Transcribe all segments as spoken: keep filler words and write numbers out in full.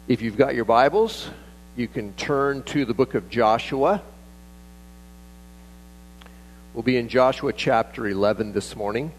If you've got your Bibles, you can turn to the book of Joshua. We'll be in Joshua chapter eleven this morning.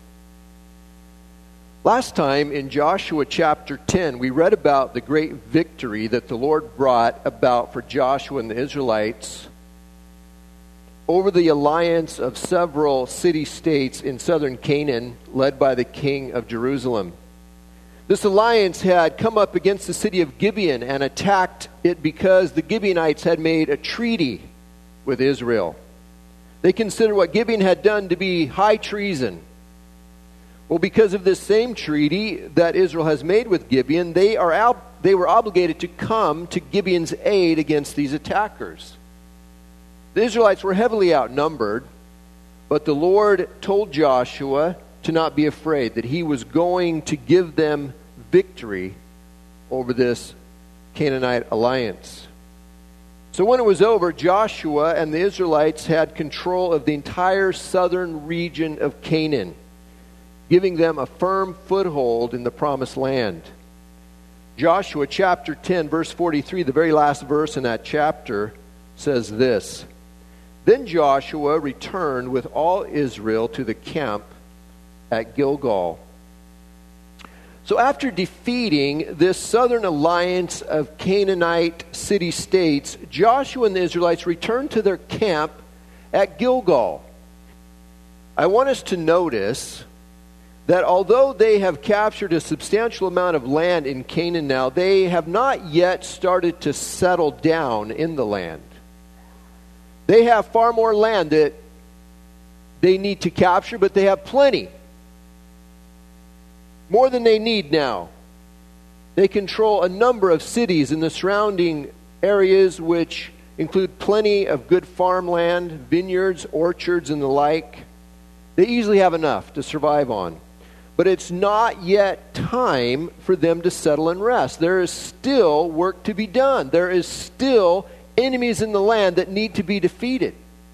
Last time in Joshua chapter ten, we read about the great victory that the Lord brought about for Joshua and the Israelites over the alliance of several city-states in southern Canaan, led by the king of Jerusalem. This alliance had come up against the city of Gibeon and attacked it because the Gibeonites had made a treaty with Israel. They considered what Gibeon had done to be high treason. Well, because of this same treaty that Israel has made with Gibeon, they are out, they were obligated to come to Gibeon's aid against these attackers. The Israelites were heavily outnumbered, but the Lord told Joshua to not be afraid, that he was going to give them victory over this Canaanite alliance. So when it was over, Joshua and the Israelites had control of the entire southern region of Canaan, giving them a firm foothold in the promised land. Joshua chapter ten, verse forty-three, the very last verse in that chapter, says this: Then Joshua returned with all Israel to the camp at Gilgal. So after defeating this southern alliance of Canaanite city-states, Joshua and the Israelites returned to their camp at Gilgal. I want us to notice that although they have captured a substantial amount of land in Canaan now, they have not yet started to settle down in the land. They have far more land that they need to capture, but they have plenty. More than they need now. They control a number of cities in the surrounding areas, which include plenty of good farmland, vineyards, orchards, and the like. They easily have enough to survive on. But it's not yet time for them to settle and rest. There is still work to be done. There is still enemies in the land that need to be defeated.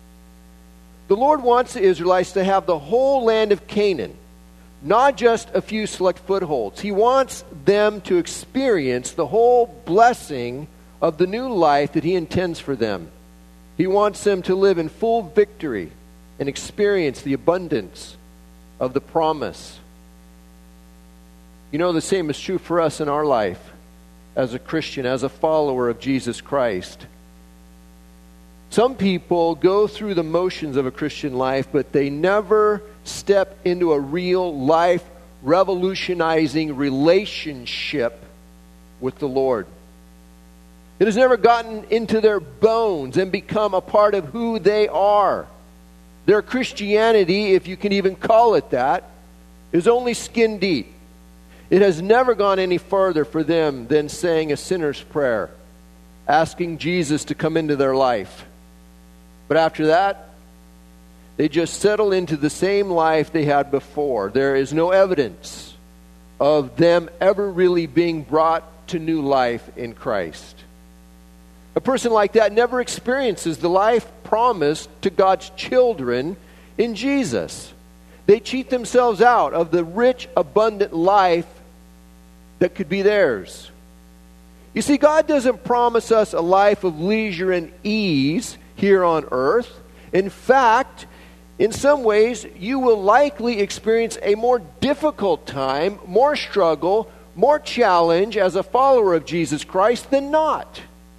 The Lord wants the Israelites to have the whole land of Canaan, not just a few select footholds. He wants them to experience the whole blessing of the new life that He intends for them. He wants them to live in full victory and experience the abundance of the promise. You know, the same is true for us in our life as a Christian, as a follower of Jesus Christ. Some people go through the motions of a Christian life, but they never step into a real life revolutionizing relationship with the Lord. It has never gotten into their bones and become a part of who they are. Their Christianity, if you can even call it that, is only skin deep. It has never gone any further for them than saying a sinner's prayer, asking Jesus to come into their life. But after that, they just settle into the same life they had before. There is no evidence of them ever really being brought to new life in Christ. A person like that never experiences the life promised to God's children in Jesus. They cheat themselves out of the rich, abundant life that could be theirs. You see, God doesn't promise us a life of leisure and ease here on earth. In fact, in some ways, you will likely experience a more difficult time, more struggle, more challenge as a follower of Jesus Christ than not.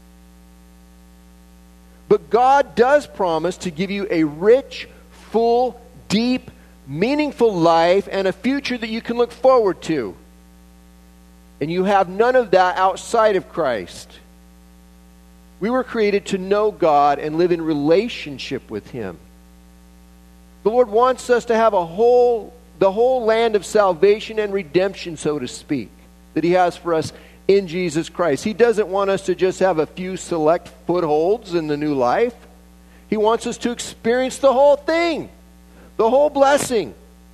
But God does promise to give you a rich, full, deep, meaningful life and a future that you can look forward to. And you have none of that outside of Christ. We were created to know God and live in relationship with Him. The Lord wants us to have a whole, the whole land of salvation and redemption, so to speak, that He has for us in Jesus Christ. He doesn't want us to just have a few select footholds in the new life. He wants us to experience the whole thing, the whole blessing.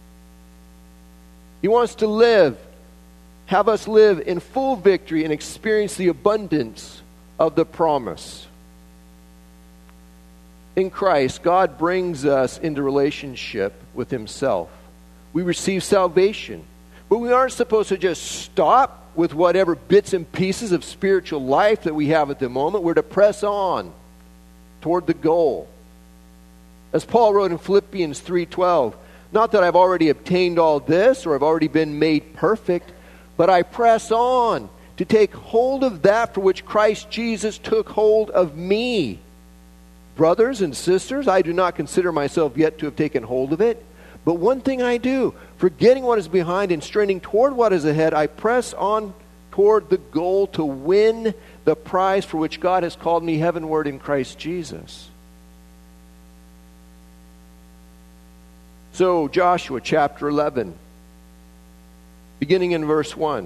He wants to live, have us live in full victory and experience the abundance of the promise. In Christ, God brings us into relationship with Himself. We receive salvation. But we aren't supposed to just stop with whatever bits and pieces of spiritual life that we have at the moment. We're to press on toward the goal. As Paul wrote in Philippians three twelve, not that I've already obtained all this or I've already been made perfect, but I press on to take hold of that for which Christ Jesus took hold of me. Brothers and sisters, I do not consider myself yet to have taken hold of it. But one thing I do, forgetting what is behind and straining toward what is ahead, I press on toward the goal to win the prize for which God has called me heavenward in Christ Jesus. So, Joshua chapter eleven, beginning in verse one.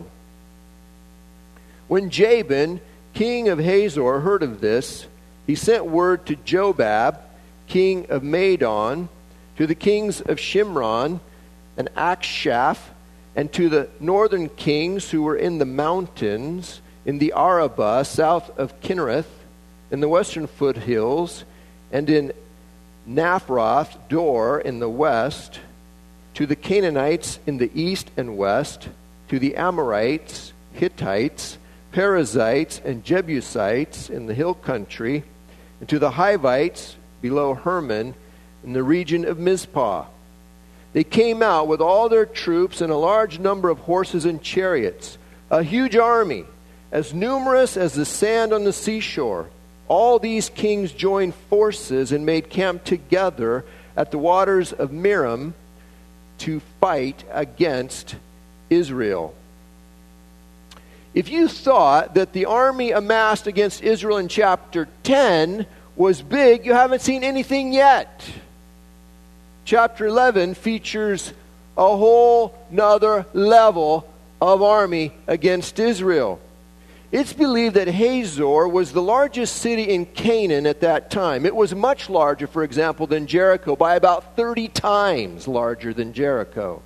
When Jabin, king of Hazor, heard of this, he sent word to Jobab, king of Madon, to the kings of Shimron and Akshaph, and to the northern kings who were in the mountains, in the Arabah, south of Kinnereth, in the western foothills, and in Naphroth Dor in the west, to the Canaanites in the east and west, to the Amorites, Hittites, Perizzites, and Jebusites in the hill country, and to the Hivites below Hermon in the region of Mizpah. They came out with all their troops and a large number of horses and chariots, a huge army, as numerous as the sand on the seashore. All these kings joined forces and made camp together at the waters of Merom to fight against Israel. If you thought that the army amassed against Israel in chapter ten was big, you haven't seen anything yet. Chapter eleven features a whole nother level of army against Israel. It's believed that Hazor was the largest city in Canaan at that time. It was much larger, for example, than Jericho, by about thirty times larger than Jericho.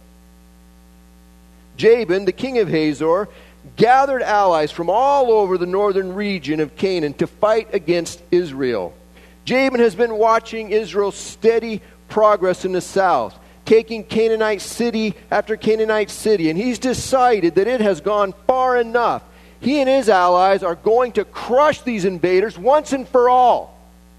Jabin, the king of Hazor, gathered allies from all over the northern region of Canaan to fight against Israel. Jabin has been watching Israel's steady progress in the south, taking Canaanite city after Canaanite city, and he's decided that it has gone far enough. He and his allies are going to crush these invaders once and for all.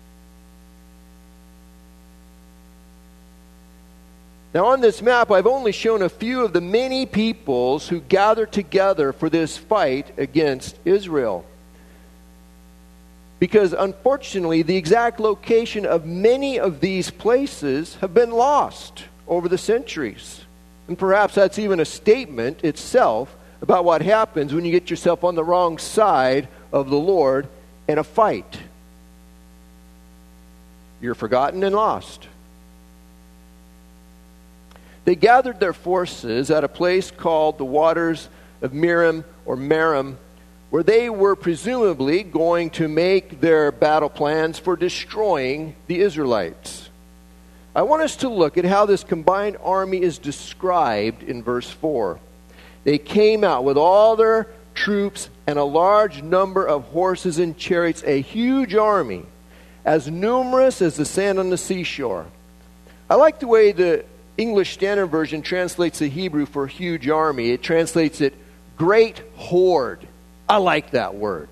Now on this map, I've only shown a few of the many peoples who gathered together for this fight against Israel. Because unfortunately, the exact location of many of these places have been lost over the centuries. And perhaps that's even a statement itself about what happens when you get yourself on the wrong side of the Lord in a fight. You're forgotten and lost. They gathered their forces at a place called the Waters of Merom or Merom, where they were presumably going to make their battle plans for destroying the Israelites. I want us to look at how this combined army is described in verse four. They came out with all their troops and a large number of horses and chariots, a huge army, as numerous as the sand on the seashore. I like the way the English Standard Version translates the Hebrew for huge army. It translates it great horde. I like that word.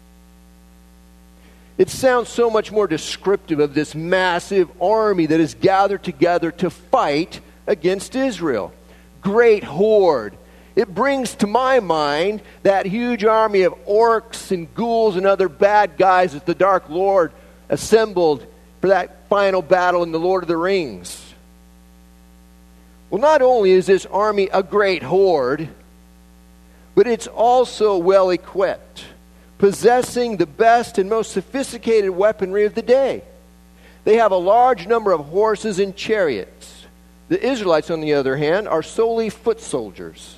It sounds so much more descriptive of this massive army that is gathered together to fight against Israel. Great horde. It brings to my mind that huge army of orcs and ghouls and other bad guys that the Dark Lord assembled for that final battle in the Lord of the Rings. Well, not only is this army a great horde, but it's also well equipped, possessing the best and most sophisticated weaponry of the day. They have a large number of horses and chariots. The Israelites, on the other hand, are solely foot soldiers.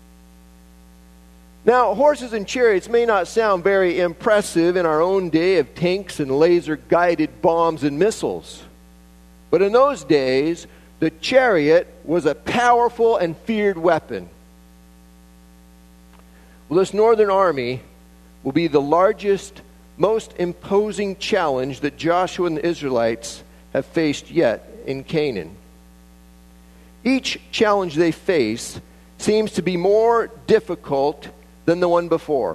Now, horses and chariots may not sound very impressive in our own day of tanks and laser-guided bombs and missiles. But in those days, the chariot was a powerful and feared weapon. Well, this northern army will be the largest, most imposing challenge that Joshua and the Israelites have faced yet in Canaan. Each challenge they face seems to be more difficult than the one before.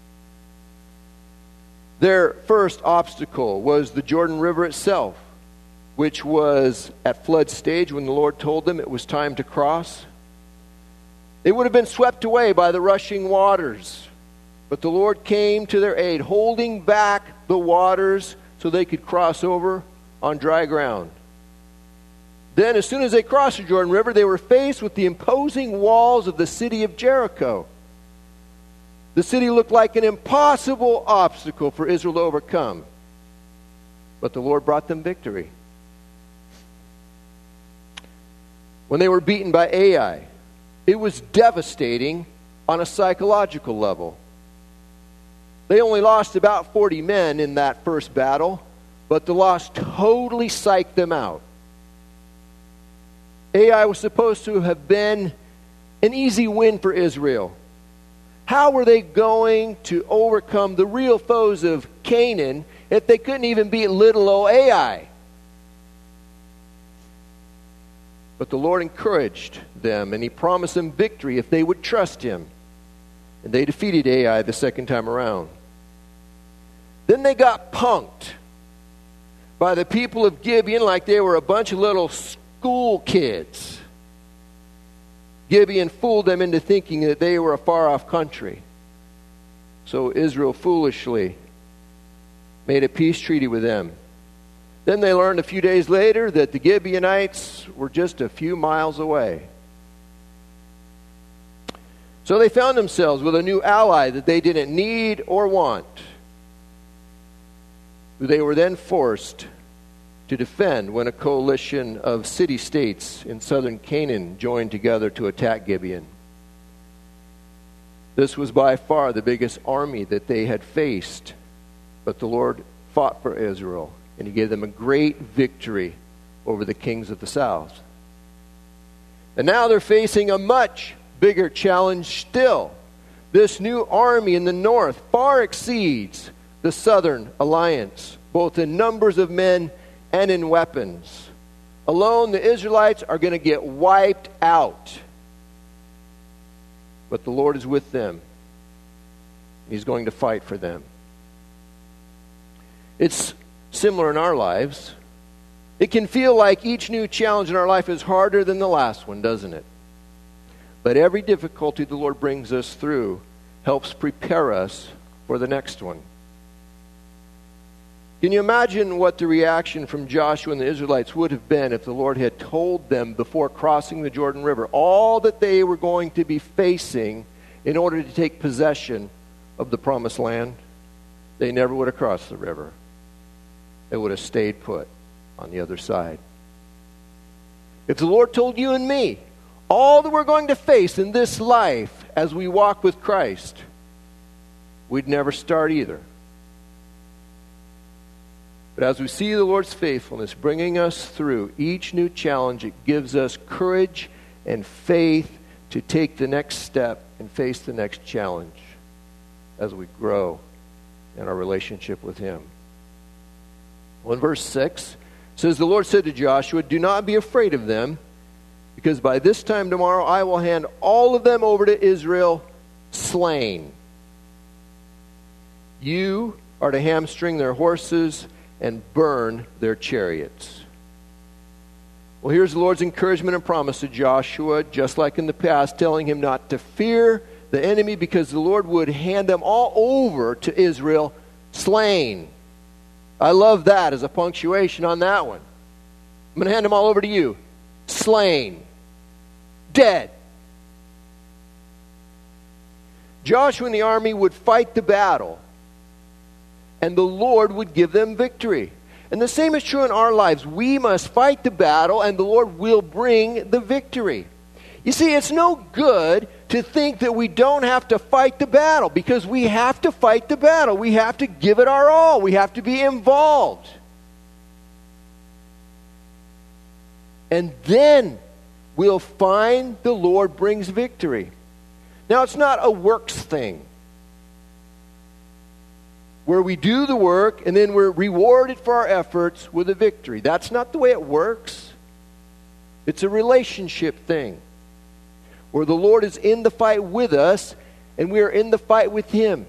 Their first obstacle was the Jordan River itself, which was at flood stage when the Lord told them it was time to cross. They would have been swept away by the rushing waters, but the Lord came to their aid, holding back the waters so they could cross over on dry ground. Then, as soon as they crossed the Jordan River, they were faced with the imposing walls of the city of Jericho. The city looked like an impossible obstacle for Israel to overcome. But the Lord brought them victory. When they were beaten by Ai, it was devastating on a psychological level. They only lost about forty men in that first battle, but the loss totally psyched them out. Ai was supposed to have been an easy win for Israel. How were they going to overcome the real foes of Canaan if they couldn't even beat little old Ai? But the Lord encouraged them, and He promised them victory if they would trust Him. And they defeated Ai the second time around. Then they got punked by the people of Gibeon like they were a bunch of little school kids. Gibeon fooled them into thinking that they were a far-off country. So Israel foolishly made a peace treaty with them. Then they learned a few days later that the Gibeonites were just a few miles away. So they found themselves with a new ally that they didn't need or want. They were then forced to defend when a coalition of city-states in southern Canaan joined together to attack Gibeon. This was by far the biggest army that they had faced, but the Lord fought for Israel, and He gave them a great victory over the kings of the south. And now they're facing a much bigger challenge still. This new army in the north far exceeds the southern alliance, both in numbers of men and in weapons. Alone, the Israelites are going to get wiped out. But the Lord is with them. He's going to fight for them. It's similar in our lives. It can feel like each new challenge in our life is harder than the last one, doesn't it? But every difficulty the Lord brings us through helps prepare us for the next one. Can you imagine what the reaction from Joshua and the Israelites would have been if the Lord had told them before crossing the Jordan River all that they were going to be facing in order to take possession of the promised land? They never would have crossed the river. They would have stayed put on the other side. If the Lord told you and me all that we're going to face in this life as we walk with Christ, we'd never start either. But as we see the Lord's faithfulness bringing us through each new challenge, it gives us courage and faith to take the next step and face the next challenge as we grow in our relationship with Him. Well, in verse six, it says, "The Lord said to Joshua, 'Do not be afraid of them, because by this time tomorrow I will hand all of them over to Israel slain. You are to hamstring their horses and burn their chariots.'" Well, here's the Lord's encouragement and promise to Joshua, just like in the past, telling him not to fear the enemy because the Lord would hand them all over to Israel slain. I love that as a punctuation on that one. I'm going to hand them all over to you. Slain. Dead. Joshua and the army would fight the battle, and the Lord would give them victory. And the same is true in our lives. We must fight the battle, and the Lord will bring the victory. You see, it's no good to think that we don't have to fight the battle, because we have to fight the battle. We have to give it our all. We have to be involved. And then we'll find the Lord brings victory. Now, it's not a works thing, where we do the work and then we're rewarded for our efforts with a victory. That's not the way it works. It's a relationship thing, where the Lord is in the fight with us, and we are in the fight with him.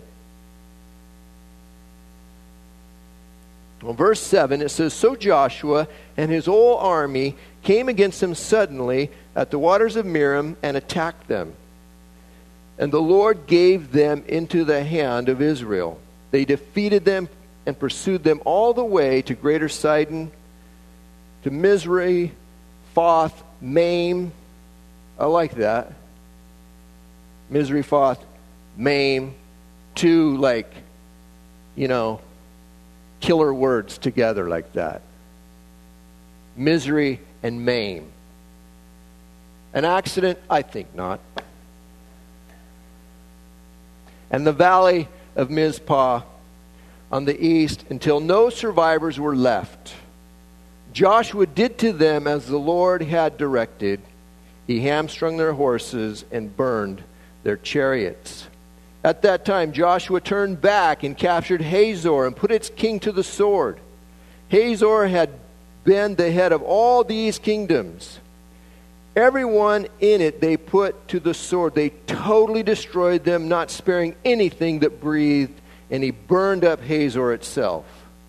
Well, verse seven, it says, So Joshua and his whole army came against them suddenly at the waters of Merom and attacked them. And the Lord gave them into the hand of Israel. They defeated them and pursued them all the way to Greater Sidon, to Mizri, Foth, Maim. I like that. Mizri, Foth, Maim. Two, like, you know, killer words together like that. Misery and Maim. An accident? I think not. And the valley of Mizpah on the east, until no survivors were left. Joshua did to them as the Lord had directed. He hamstrung their horses and burned their chariots. At that time, Joshua turned back and captured Hazor and put its king to the sword. Hazor had been the head of all these kingdoms. Everyone in it they put to the sword. They totally destroyed them, not sparing anything that breathed, and he burned up Hazor itself.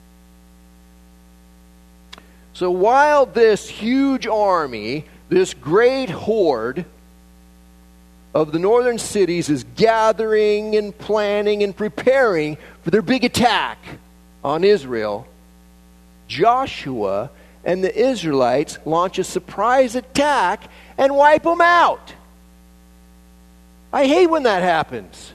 So while this huge army, this great horde of the northern cities is gathering and planning and preparing for their big attack on Israel, Joshua and the Israelites launch a surprise attack and wipe them out. I hate when that happens.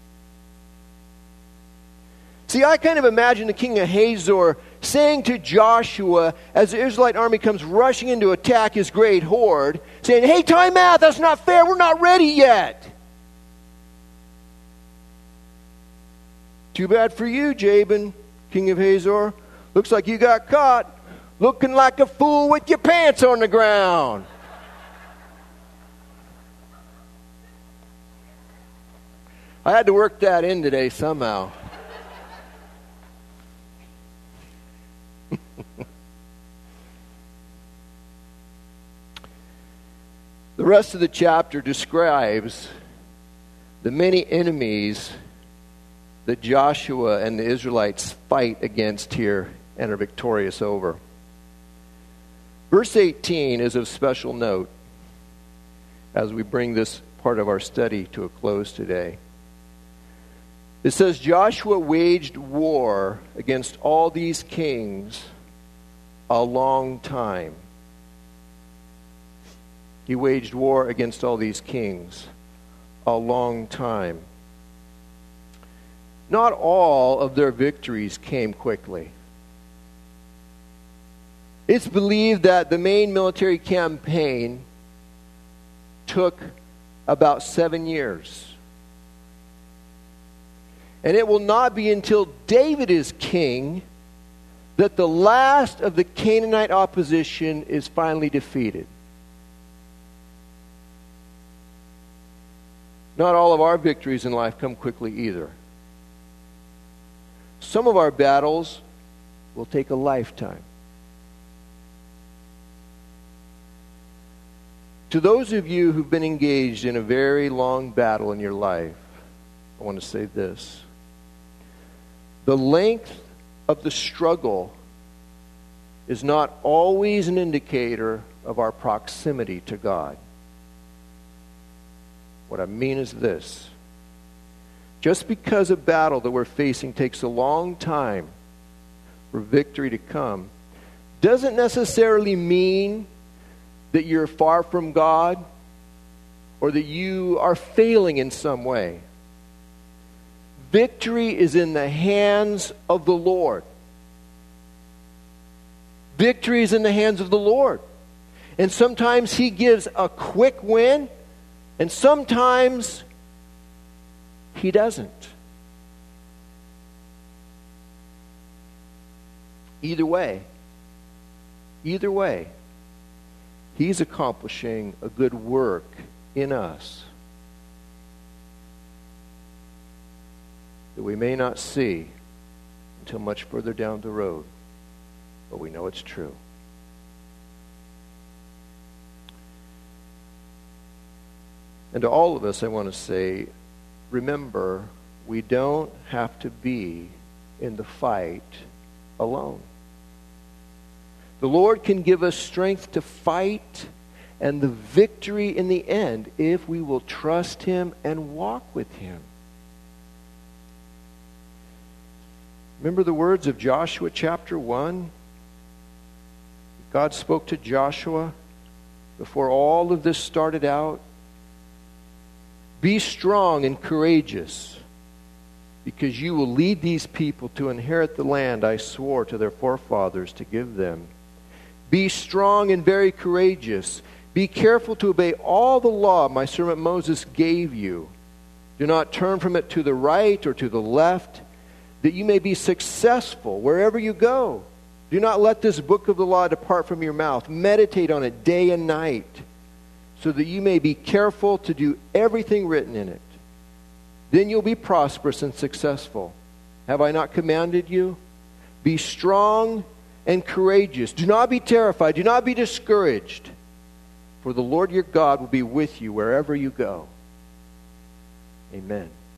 See, I kind of imagine the king of Hazor saying to Joshua, as the Israelite army comes rushing in to attack his great horde, saying, hey, time out, that's not fair, we're not ready yet. Too bad for you, Jabin, king of Hazor. Looks like you got caught looking like a fool with your pants on the ground. I had to work that in today somehow. The rest of the chapter describes the many enemies that Joshua and the Israelites fight against here and are victorious over. Verse eighteen is of special note as we bring this part of our study to a close today. It says, Joshua waged war against all these kings a long time. He waged war against all these kings a long time. Not all of their victories came quickly. It's believed that the main military campaign took about seven years. And it will not be until David is king that the last of the Canaanite opposition is finally defeated. Not all of our victories in life come quickly either. Some of our battles will take a lifetime. To those of you who've been engaged in a very long battle in your life, I want to say this. The length of the struggle is not always an indicator of our proximity to God. What I mean is this. Just because a battle that we're facing takes a long time for victory to come, doesn't necessarily mean that you're far from God or that you are failing in some way. Victory is in the hands of the Lord. Victory is in the hands of the Lord. And sometimes He gives a quick win, and sometimes He doesn't. Either way, either way, He's accomplishing a good work in us that we may not see until much further down the road, but we know it's true. And to all of us, I want to say, remember, we don't have to be in the fight alone. The Lord can give us strength to fight and the victory in the end if we will trust Him and walk with Him. Remember the words of Joshua chapter one? God spoke to Joshua before all of this started out. Be strong and courageous, because you will lead these people to inherit the land I swore to their forefathers to give them. Be strong and very courageous. Be careful to obey all the law my servant Moses gave you. Do not turn from it to the right or to the left, that you may be successful wherever you go. Do not let this book of the law depart from your mouth. Meditate on it day and night, so that you may be careful to do everything written in it. Then you'll be prosperous and successful. Have I not commanded you? Be strong and courageous. Do not be terrified. Do not be discouraged. For the Lord your God will be with you wherever you go. Amen.